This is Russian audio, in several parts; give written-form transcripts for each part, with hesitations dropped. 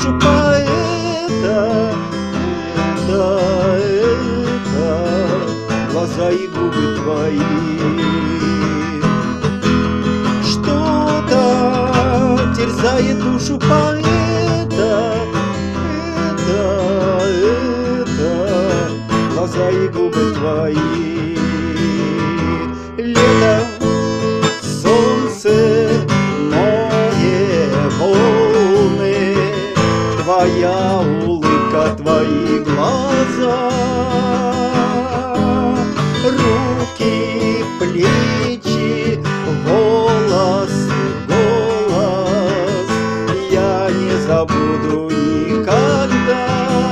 душу поэта, это глаза и губы твои. Что-то терзает душу поэта, это глаза и губы твои. Лето, солнце, море, волны, твоя улыбка, твои глаза, руки, плечи, волос, голос, я не забуду никогда.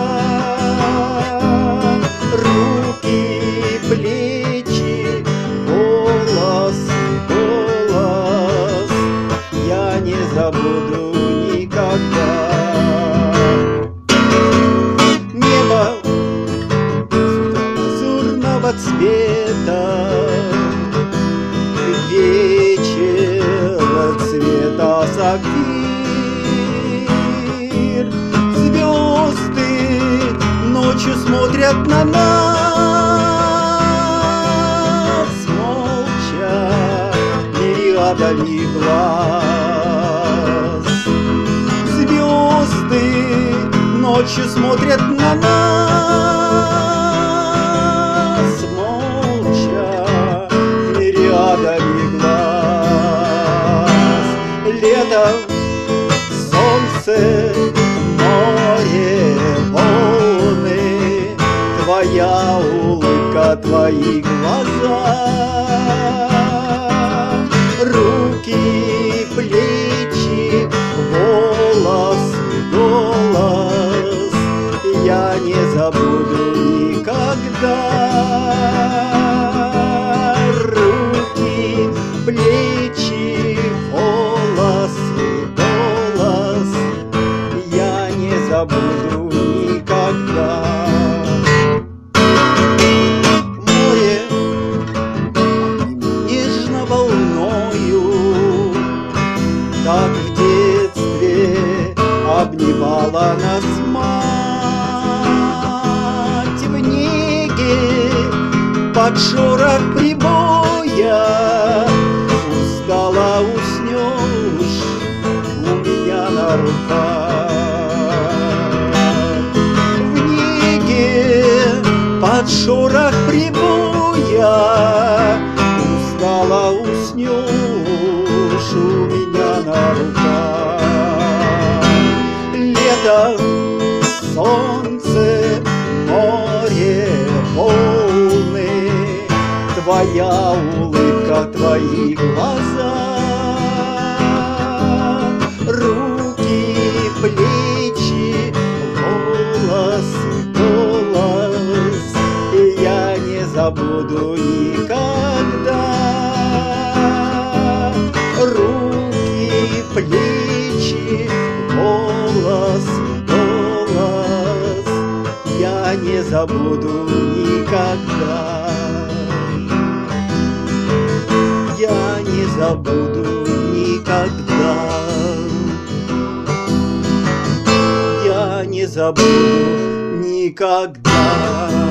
Руки, плечи, голос, голос, я не забуду никогда. Небо лазурного цвета, вечер цвета сапфир, звезды ночью смотрят на нас, молча, мириадами глаз. Звезды ночью смотрят на нас, молча, мириадами глаз. Лето, солнце, море, волны, твоя улыбка, твои глаза, руки, плечи, волос, голос, я не забуду никогда. Руки, плечи, волос, голос, я не забуду никогда. Море нежно волною, так в детстве обнимала нас мать. В неге под шорох прибоя устала уснешь у меня на руках. В неге под шорох прибоя устала уснешь у меня на руках. Лето, солнце, море, волны, твоя улыбка, твои глаза, руки, плечи, волос, голос, я не забуду никогда. Руки, плечи, голос, голос, я не забуду никогда. Я не забуду никогда. Я не забуду никогда.